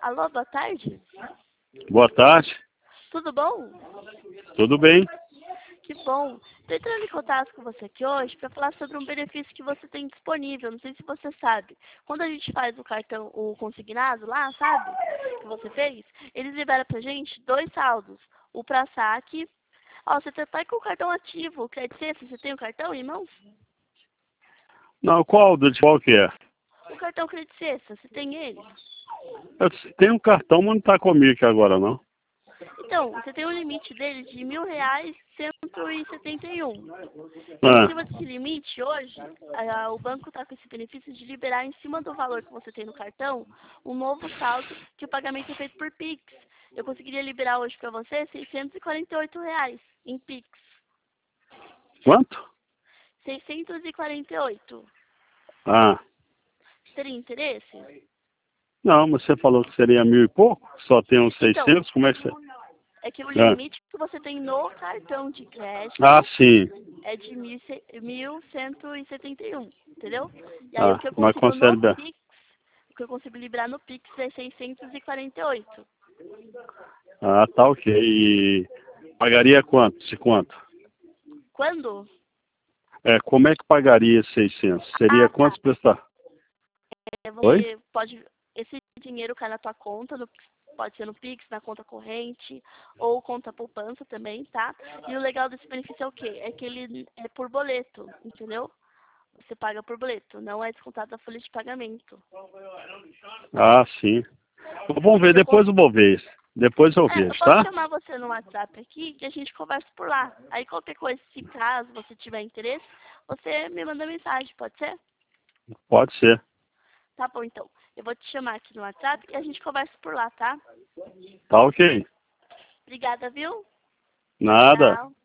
Alô, boa tarde. Boa tarde, Tudo bom? tudo bem? Que bom. Estou entrando em contato com você aqui hoje para falar sobre um benefício que você tem disponível. Não sei se você sabe. Quando a gente faz o cartão, o consignado lá, sabe? Que você fez, eles liberam pra gente 2 saldos. O para saque. Ó, você tá com o cartão ativo, quer dizer, você tem o cartão em mãos? Não, qual que é? O cartão Credit Sexta, você tem ele? Eu tenho um cartão, mas não está comigo aqui agora, não. Então, você tem um limite dele de R$ 1.171. Em Ah, cima desse limite, hoje, o banco está com esse benefício de liberar em cima do valor que você tem no cartão, um novo saldo que o pagamento é feito por Pix. Eu conseguiria liberar hoje para você R$ 648 em Pix. quanto? 648. Ah, Teria interesse? não, mas você falou que seria 1.000 e pouco? Só tem uns Então, 600? Como é que você... é que o Ah, limite que você tem no cartão de ah, crédito sim. é de 1.171, entendeu? E aí o Ah, que eu mas consigo no consegue... Pix, o que eu consigo liberar no Pix é 648. Ah, tá ok. E pagaria quanto? Se quanto? Quando? Como é que pagaria esses 600? Seria Ah, tá. quantos prestar? Oi? Você pode, esse dinheiro cai na tua conta, pode ser no Pix, na conta corrente, ou conta poupança também, tá? E o legal desse benefício é o quê? É que ele é por boleto, entendeu? Você paga por boleto, não é descontado da folha de pagamento. Ah, sim. Então, vamos ver, Você depois eu vou ver isso. Depois eu eu vejo, posso tá? chamar você no WhatsApp aqui e a gente conversa por lá. Aí qualquer coisa, se caso você tiver interesse, você me manda mensagem, pode ser? Pode ser. Tá bom, então. Eu vou te chamar aqui no WhatsApp e a gente conversa por lá, tá? Tá ok. Obrigada, viu? Nada. Tchau.